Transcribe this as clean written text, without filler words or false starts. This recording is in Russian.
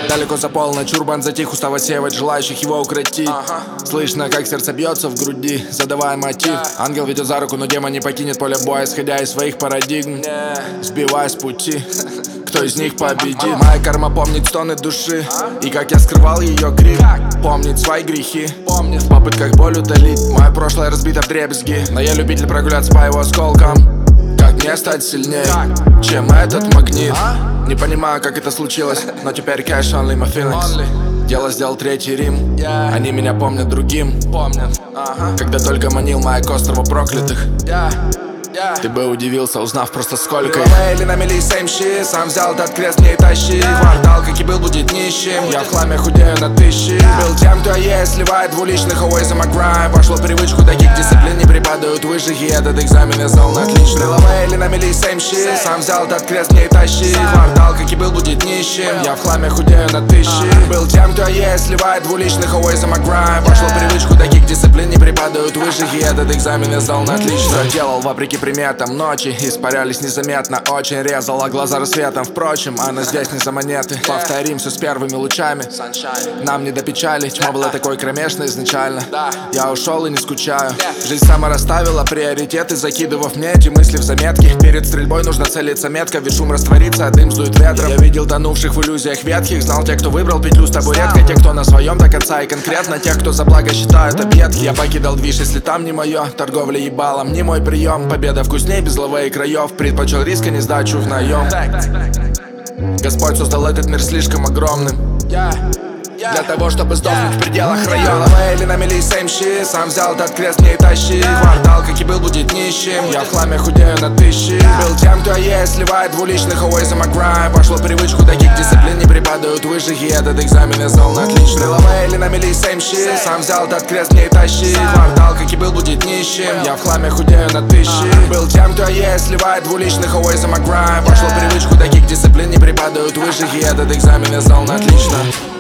Далеко за полночь чурбан затих, устав отсеивать желающих его укротить. Слышно, как сердце бьется в груди, задавая мотив. Ангел ведет за руку, но демон не покинет поле боя, исходя из своих парадигм, сбивая с пути. Кто из них победит? Моя карма помнит стоны души и как я скрывал ее крик. Помнит свои грехи, помнит в попытках боль утолить. Мое прошлое разбито вдребезги, но я любитель прогуляться по его осколкам. Как мне стать сильнее, чем этот магнит? Не понимаю, как это случилось, но теперь cash only my feelings. Дело сделал Третий Рим, они меня помнят другим. Когда только манил моя к острову проклятых, ты бы удивился, узнав просто сколько. Или на мели same shit, сам взял этот крест, не тащи. Квартал, как и был, будет нищим. Я в хламе худею на тысячи. Был тем, кто есть, сливает двуличных always on my grind. Пошло в привычку, таких дисциплин не преподают высших. И этот экзамен я сдал на отлично. Или на мели same shit, сам взял этот крест, не тащи. Квартал, как и был, будет нищим. Я в хламе худею на тысячи. Был тем, кто есть, сливает двуличных always on my grind. Пошло в привычку, таких дисциплин не преподают высших. И этот экзамен я сдал на отлично. Делал вопреки приметам, ночи испарялись незаметно. Очень резала глаза рассветом. Впрочем, она здесь не за монеты. Повторим все с первыми лучами. Нам не до печали, тьма была такой кромешной изначально. Я ушел и не скучаю. Жизнь сама расставила приоритеты, закидывав мне эти мысли в заметки. Перед стрельбой нужно целиться метко, ведь шум растворится, а дым сдует ветром. Я видел тонувших в иллюзиях ветхих, знал тех, кто выбрал петлю с табуреткой, те, кто на своем до конца, и конкретно тех, кто за благо считают объедки. Я покидал движ, если там не мое, торговля ебалом не мой прием. Победа вкуснее без лавы и краев, предпочел риск, а не сдачу в наем. Господь создал этот мир слишком огромным для того, чтобы сдохнуть в пределах района. Или на мели same shit, сам взял этот крест, не тащи. Квартал, как и был, будет нищим. Я в хламе худею на тысячи. Был тем, кто есть, сливает двуличных always on my grind. Пошло в привычку, таких дисциплин не преподают высших. И этот экзамен я сдал на отлично. Или на мели same shit, сам взял этот крест, не тащи. Квартал, как и был, будет нищим. Я в хламе худею на тысячи. Был тем, кто есть, сливает двуличных always on my grind. Пошло в привычку, таких дисциплин не преподают высших. И этот экзамен я сдал на отлично.